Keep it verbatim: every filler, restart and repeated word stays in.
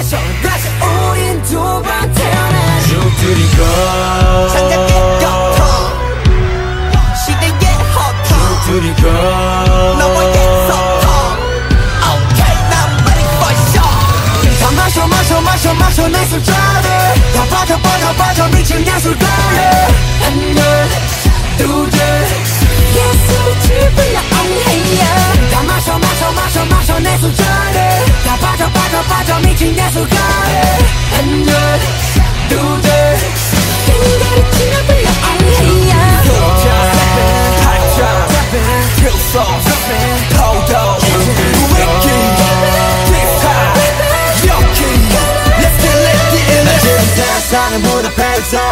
다시 우린 두 번 태어나 쭉 들이고 창작의 고통 시대의 허통 쭉 들이고 너와의 소통 Okay now I'm ready for show 다 마셔 마셔 마셔 마셔 내 술자리 다 빠져 빠져 빠져 미친 예술가에 한잔 두잔 예술을 불러 엉해야 다 마셔 마셔 마셔 마셔 내 술자리 다 빠져 빠져 빠져 미친 예술가에 한잔 두잔 갱가를 치며 불러 엉해야 도전 발전 필소 포도 위키 힙합 여기 Let's get it in it 지금 세상은 무대에서